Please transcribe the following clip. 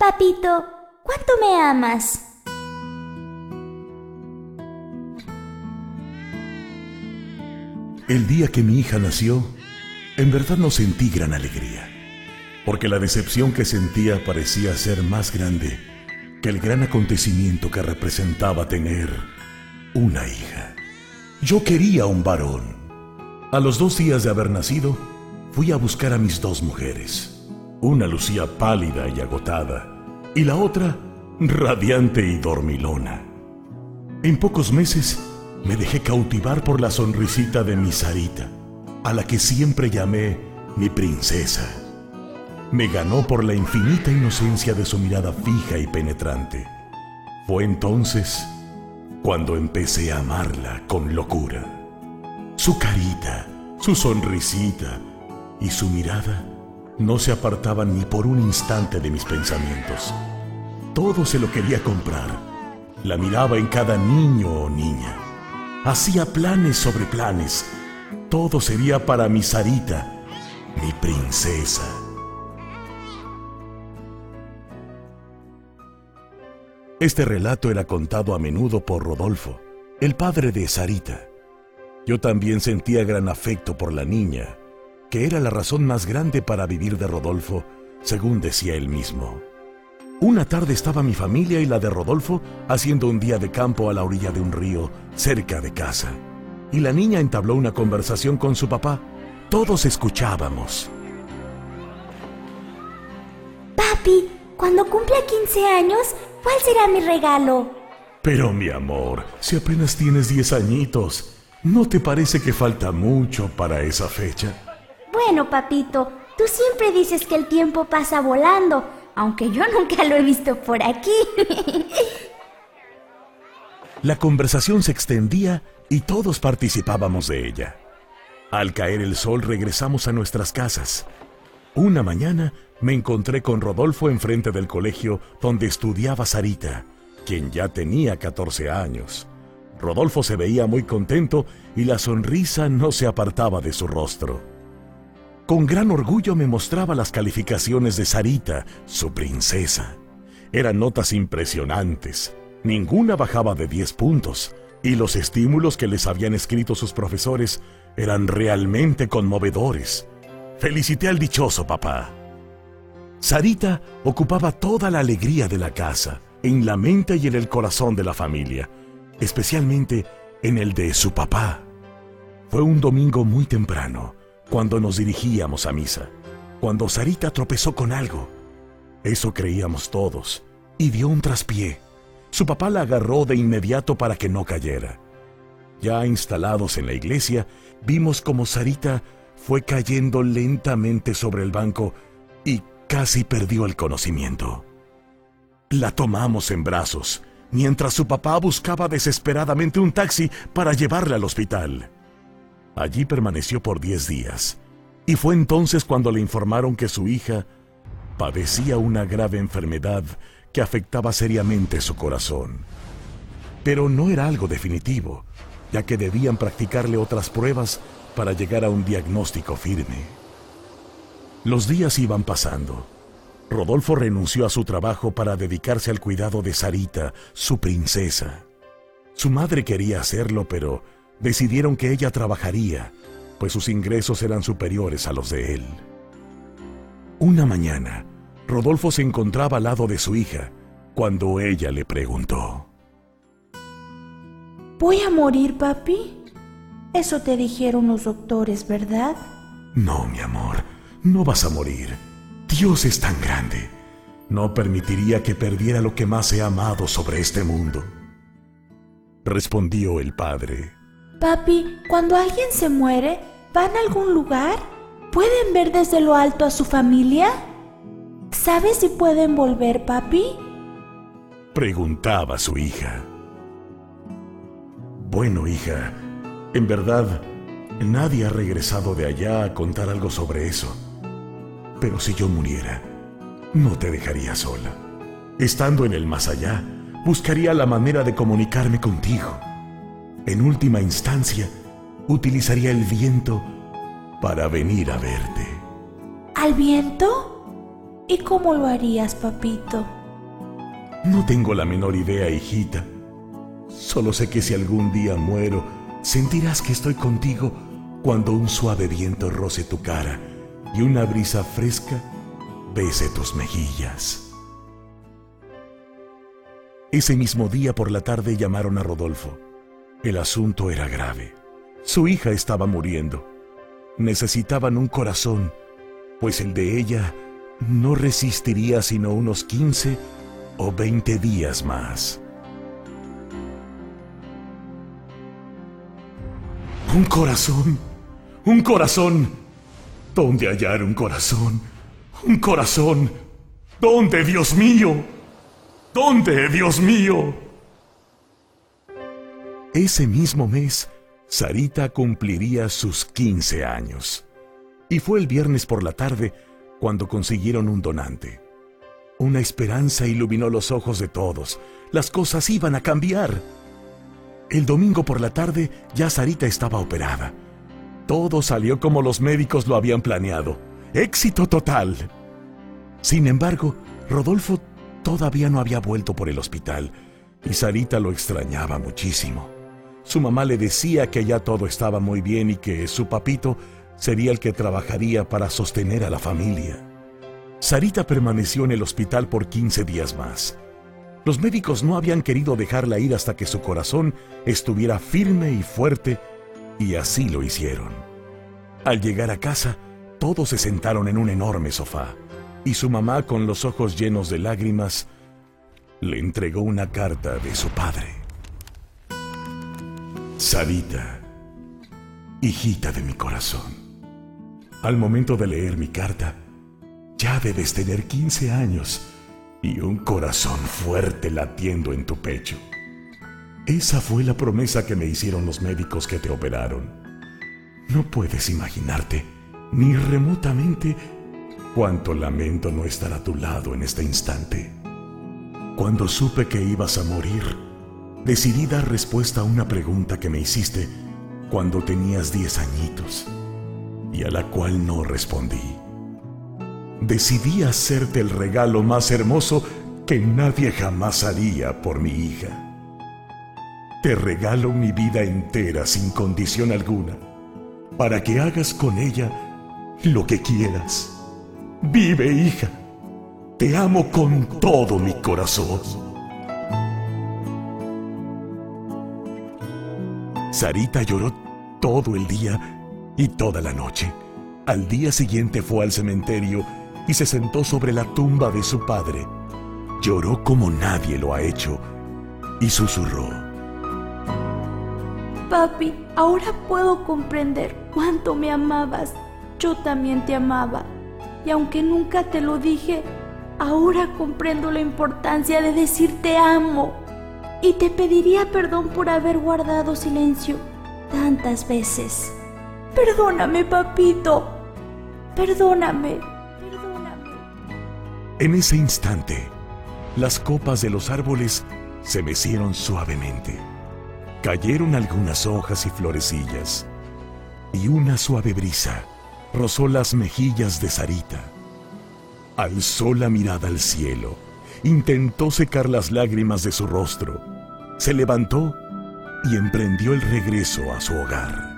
Papito, ¿cuánto me amas? El día que mi hija nació, en verdad no sentí gran alegría, porque la decepción que sentía parecía ser más grande que el gran acontecimiento que representaba tener una hija. Yo quería un varón. A los 2 días de haber nacido, fui a buscar a mis 2 mujeres. Una lucía pálida y agotada, y la otra radiante y dormilona. En pocos meses me dejé cautivar por la sonrisita de mi Sarita, a la que siempre llamé mi princesa. Me ganó por la infinita inocencia de su mirada fija y penetrante. Fue entonces cuando empecé a amarla con locura. Su carita, su sonrisita y su mirada no se apartaban ni por un instante de mis pensamientos. Todo se lo quería comprar. La miraba en cada niño o niña. Hacía planes sobre planes. Todo sería para mi Sarita, mi princesa. Este relato era contado a menudo por Rodolfo, el padre de Sarita. Yo también sentía gran afecto por la niña, que era la razón más grande para vivir de Rodolfo, según decía él mismo. Una tarde estaba mi familia y la de Rodolfo haciendo un día de campo a la orilla de un río, cerca de casa. Y la niña entabló una conversación con su papá. Todos escuchábamos. Papi, cuando cumpla 15 años, ¿cuál será mi regalo? Pero mi amor, si apenas tienes 10 añitos, ¿no te parece que falta mucho para esa fecha? Bueno, papito, tú siempre dices que el tiempo pasa volando, aunque yo nunca lo he visto por aquí. La conversación se extendía y todos participábamos de ella. Al caer el sol regresamos a nuestras casas. Una mañana me encontré con Rodolfo enfrente del colegio donde estudiaba Sarita, quien ya tenía 14 años. Rodolfo se veía muy contento y la sonrisa no se apartaba de su rostro. Con gran orgullo me mostraba las calificaciones de Sarita, su princesa. Eran notas impresionantes. Ninguna bajaba de 10 puntos, y los estímulos que les habían escrito sus profesores eran realmente conmovedores. Felicité al dichoso papá. Sarita ocupaba toda la alegría de la casa, en la mente y en el corazón de la familia, especialmente en el de su papá. Fue un domingo muy temprano, cuando nos dirigíamos a misa, cuando Sarita tropezó con algo. Eso creíamos todos, y dio un traspié. Su papá la agarró de inmediato para que no cayera. Ya instalados en la iglesia, vimos como Sarita fue cayendo lentamente sobre el banco y casi perdió el conocimiento. La tomamos en brazos, mientras su papá buscaba desesperadamente un taxi para llevarla al hospital. Allí permaneció por 10 días, y fue entonces cuando le informaron que su hija padecía una grave enfermedad que afectaba seriamente su corazón. Pero no era algo definitivo, ya que debían practicarle otras pruebas para llegar a un diagnóstico firme. Los días iban pasando. Rodolfo renunció a su trabajo para dedicarse al cuidado de Sarita, su princesa. Su madre quería hacerlo, pero decidieron que ella trabajaría, pues sus ingresos eran superiores a los de él. Una mañana, Rodolfo se encontraba al lado de su hija, cuando ella le preguntó: ¿Voy a morir, papi? Eso te dijeron los doctores, ¿verdad? No, mi amor, no vas a morir. Dios es tan grande. No permitiría que perdiera lo que más he amado sobre este mundo. Respondió el padre. Papi, cuando alguien se muere, ¿van a algún lugar? ¿Pueden ver desde lo alto a su familia? ¿Sabes si pueden volver, papi? Preguntaba su hija. Bueno, hija, en verdad, nadie ha regresado de allá a contar algo sobre eso. Pero si yo muriera, no te dejaría sola. Estando en el más allá, buscaría la manera de comunicarme contigo. En última instancia, utilizaría el viento para venir a verte. ¿Al viento? ¿Y cómo lo harías, papito? No tengo la menor idea, hijita. Solo sé que si algún día muero, sentirás que estoy contigo cuando un suave viento roce tu cara y una brisa fresca bese tus mejillas. Ese mismo día por la tarde llamaron a Rodolfo. El asunto era grave. Su hija estaba muriendo. Necesitaban un corazón, pues el de ella no resistiría sino unos 15 o 20 días más. ¡Un corazón! ¡Un corazón! ¿Dónde hallar un corazón? ¡Un corazón! ¿Dónde, Dios mío? ¿Dónde, Dios mío? Ese mismo mes, Sarita cumpliría sus 15 años. Y fue el viernes por la tarde cuando consiguieron un donante. Una esperanza iluminó los ojos de todos. Las cosas iban a cambiar. El domingo por la tarde ya Sarita estaba operada. Todo salió como los médicos lo habían planeado. ¡Éxito total! Sin embargo, Rodolfo todavía no había vuelto por el hospital y Sarita lo extrañaba muchísimo. Su mamá le decía que ya todo estaba muy bien y que su papito sería el que trabajaría para sostener a la familia. Sarita permaneció en el hospital por 15 días más. Los médicos no habían querido dejarla ir hasta que su corazón estuviera firme y fuerte, y así lo hicieron. Al llegar a casa, todos se sentaron en un enorme sofá, y su mamá, con los ojos llenos de lágrimas, le entregó una carta de su padre. Sarita, hijita de mi corazón, al momento de leer mi carta, ya debes tener 15 años y un corazón fuerte latiendo en tu pecho. Esa fue la promesa que me hicieron los médicos que te operaron. No puedes imaginarte, ni remotamente, cuánto lamento no estar a tu lado en este instante. Cuando supe que ibas a morir, decidí dar respuesta a una pregunta que me hiciste cuando tenías 10 añitos y a la cual no respondí. Decidí hacerte el regalo más hermoso que nadie jamás haría por mi hija. Te regalo mi vida entera sin condición alguna, para que hagas con ella lo que quieras. Vive, hija. Te amo con todo mi corazón. Sarita lloró todo el día y toda la noche. Al día siguiente fue al cementerio y se sentó sobre la tumba de su padre. Lloró como nadie lo ha hecho y susurró: Papi, ahora puedo comprender cuánto me amabas. Yo también te amaba. Y aunque nunca te lo dije, ahora comprendo la importancia de decir te amo. Y te pediría perdón por haber guardado silencio tantas veces. Perdóname, papito. Perdóname. En ese instante, las copas de los árboles se mecieron suavemente. Cayeron algunas hojas y florecillas, y una suave brisa rozó las mejillas de Sarita. Alzó la mirada al cielo, intentó secar las lágrimas de su rostro, se levantó y emprendió el regreso a su hogar.